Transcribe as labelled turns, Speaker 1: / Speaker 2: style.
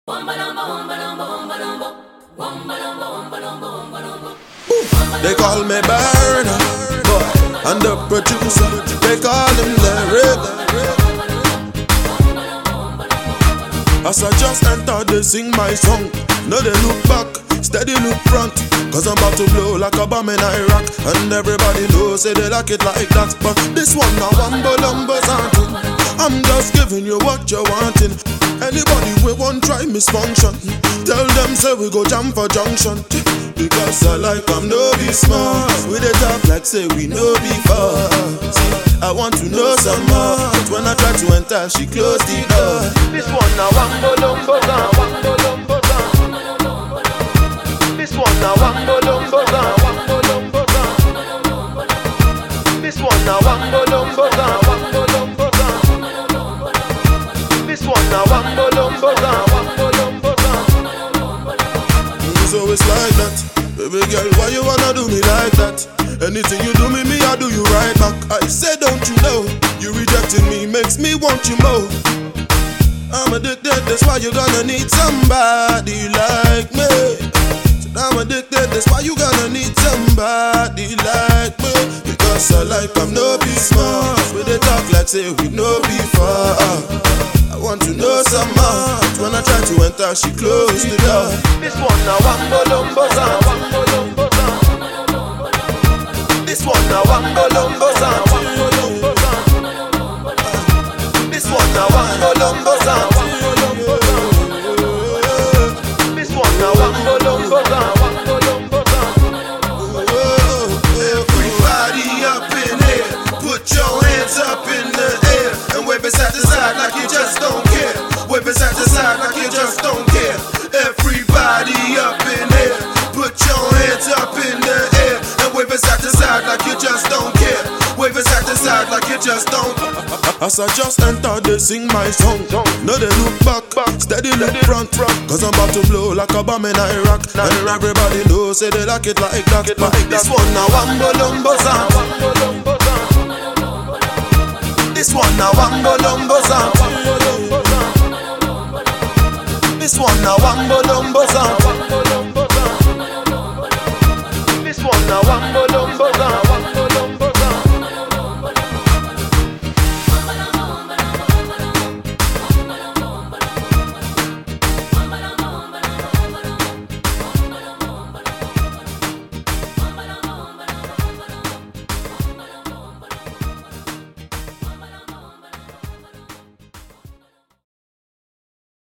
Speaker 1: They call me Burner Boy, and the producer, they call him Larry. As I just entered, they sing my song. No, they look back, steady look front. Cause I'm about to blow like a bomb in Iraq. And everybody knows, say they like it like that. But this one now, Wumbo Lumbo something. I'm just giving you what you're wanting. Anybody we won't try misfunction, tell them say we go jam for junction. Because I like I'm no be smart. We dey talk like say we no be fast. I want to know some more, but when I try to enter, she closed the door.
Speaker 2: This one now Wumbo Lumbo Zan, Wumbo Lumbo Zan. This one now Wumbo Lumbo Zan, Wumbo Lumbo Zan. This one now Wumbo Lumbo Zan, Wumbo Lumbo Zan. This one now Wumbo Lumbo Zan, Wumbo Lumbo Zan.
Speaker 1: So it's like that, baby girl, why you wanna do me like that? Anything you do me, I do you right back. I say, don't you know, you rejecting me makes me want you more. I'm addicted, that's why you're gonna need somebody like me. I'm addicted, that's why you gonna need somebody like me. Because I like I'm no be smart. We they talk like say we no be far. I want to know some more. When I try to enter, she closed the door.
Speaker 2: This one now Wumbo Lumbo Zan, Wumbo Lumbo Zan. This one now Wumbo Lumbo Zan, Wumbo Lumbo Zan. This one now Wumbo Lumbo Zan, Wumbo Lumbo Zan. This one now Wumbo Lumbo Zan, Wumbo Lumbo Zan.
Speaker 1: Everybody up in here, put your hands up in the air and wave it side to side like you just don't care. Wave it side to side like you just don't care. Everybody up in here, put your hands up in the air and wave it side to side like you just don't care. Wave it side to side like you just don't. As I just entered, they sing my song. No, they look back, steady look front. Cause I'm about to blow like a bomb in Iraq. And everybody knows, say they like it like that. But this one now Wumbo Lumbo Zan, Wumbo Lumbo Zan. This one now Wumbo Lumbo Zan, Wumbo Lumbo Zan. This one now Wumbo